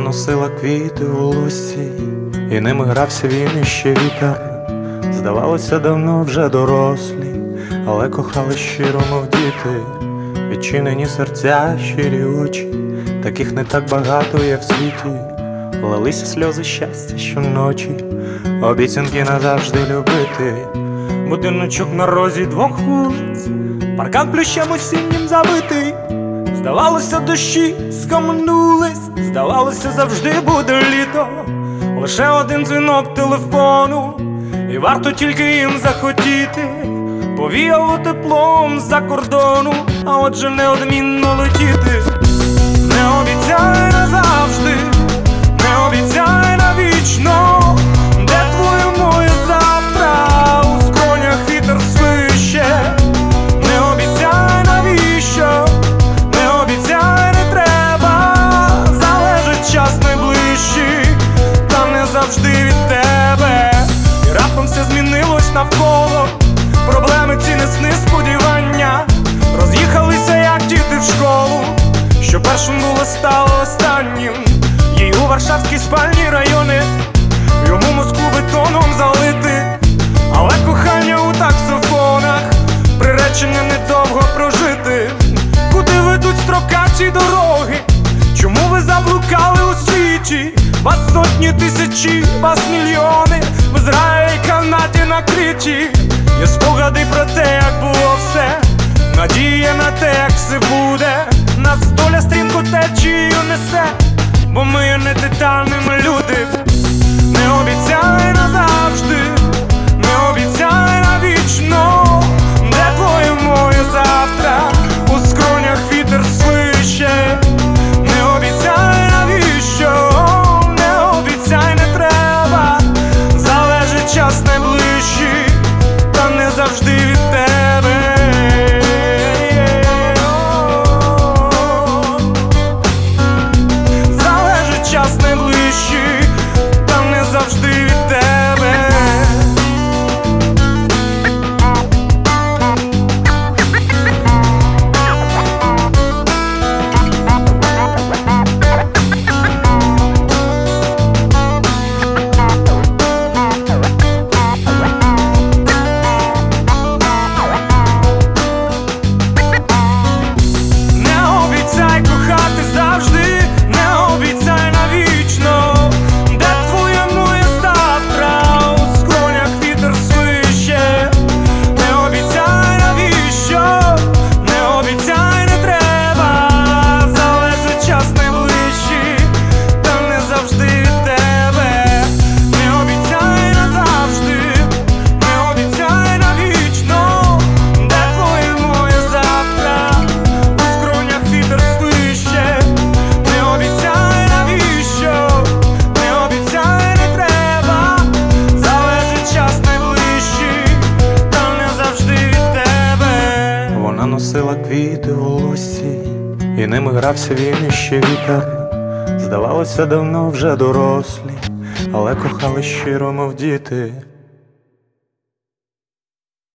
носила квіти у лусі, і ними грався він іще вітер. Здавалося, давно вже дорослі, але кохали щиро, мов діти. Відчинені серця, щирі очі, таких не так багато є в світі. Лилися сльози щастя щоночі, обіцянки назавжди любити. Будиночок на розі двох вулиць, паркан плющем осіннім забитий. Здавалося, дощі скам'янулись, здавалося, завжди буде літо. Лише один дзвінок телефону, і варто тільки їм захотіти. Повіяло теплом з-за кордону, а отже неодмінно летіти. Не обіцяй назавжди, не обіцяй навічно, де твоє моє завтра, у скронях вітер свище. Не обіцяй навіщо, не обіцяй, не треба, залежить час найближчий, та не завжди від тебе. І раптом все змінилось навколо, проблеми ці не сни, сподівання роз'їхалися, як діти в школу. Що першим було, стало останнім. Їй у варшавські спальні райони, йому Москву бетоном залити. Але кохання у таксофонах, приречення недовго прожити. Куди ведуть строкаті дороги? Чому ви заблукали у світі? Вас сотні тисячі, вас мільйони, без раю й канаті накриті. Є спогади про те, як було все, надія на те, як все буде. Нас доля стрімко течією несе, бо ми є не титанами люди. Не обіцяй назавжди, не обіцяй навічно, де твоє моє завтра, у скронях вітер свище. Не обіцяй навіщо, не обіцяй, не треба, залежить час найближчий, та не завжди від тебе. Залежить час найближчий, та не завжди від тебе. Носила квіти у лусі, і ними грався він іще вітер. Здавалося, давно вже дорослі, але кохали щиро, мов діти.